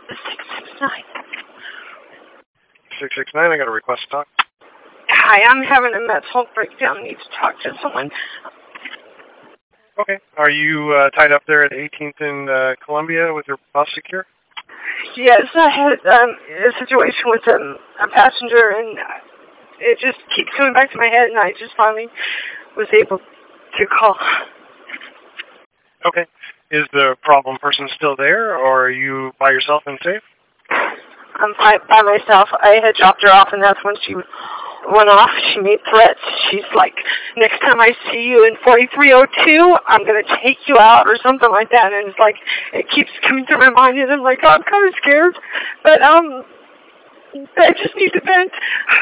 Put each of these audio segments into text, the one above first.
669. 669, I got a request to talk. Hi, I'm having a mental breakdown. I need to talk to someone. Okay. Are you tied up there at 18th and Columbia with your bus secure? Yes, I had a situation with a passenger, and it just keeps coming back to my head, and I just finally was able to call. Okay. Is the problem person still there, or are you by yourself and safe? I'm by myself. I had dropped her off, and that's when she went off. She made threats. She's like, next time I see you in 4302, I'm going to take you out or something like that. And it's like, it keeps coming to my mind, and I'm like, oh, I'm kind of scared. But I just need to vent.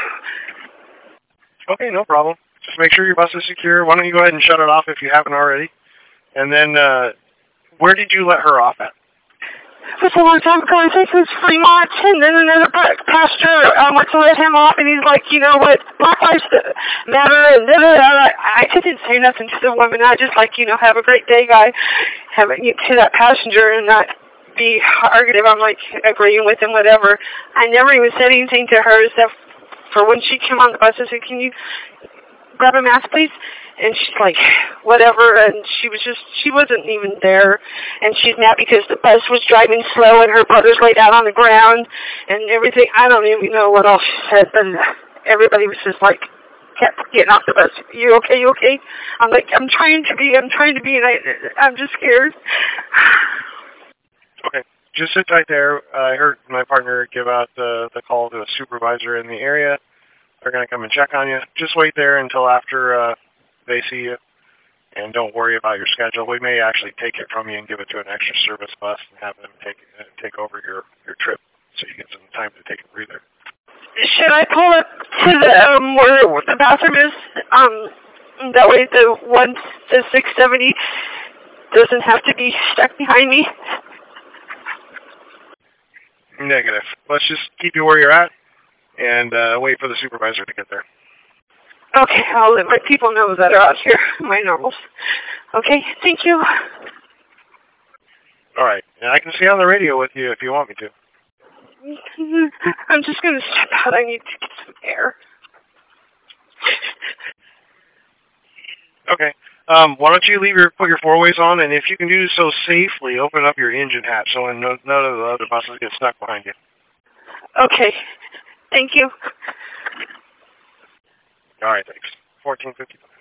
Okay, no problem. Just make sure your bus is secure. Why don't you go ahead and shut it off if you haven't already? And then, where did you let her off at? It was a long time ago. I think it was Fremont, and then another pastor went to let him off, and he's like, you know what, Black Lives Matter, and then I didn't say nothing to the woman. I just like, you know, have a great day, guy. To that passenger and not be argumentative. I'm like agreeing with him, whatever. I never even said anything to her except for when she came on the bus. I said, can you grab a mask, please? And she's like, whatever, and she wasn't even there, and she's mad because the bus was driving slow and her brother's laid out on the ground and everything. I don't even know what else she said, but everybody was just like, kept getting off the bus. You okay, you okay? I'm like, I'm trying to be, and I'm just scared. Okay, just sit right there. I heard my partner give out the call to a supervisor in the area. They're going to come and check on you. Just wait there until after they see you, and don't worry about your schedule. We may actually take it from you and give it to an extra service bus and have them take over your trip so you get some time to take a breather. Should I pull up to the where the bathroom is? That way the 670 doesn't have to be stuck behind me. Negative. Let's just keep you where you're at and wait for the supervisor to get there. Okay, I'll let my people know that are out here, my normals. Okay, thank you. All right, and I can stay on the radio with you if you want me to. I'm just going to step out. I need to get some air. Okay. Why don't you put your four-ways on, and if you can do so safely, open up your engine hatch so none of the other buses get stuck behind you. Okay. Thank you. All right, thanks. 1455.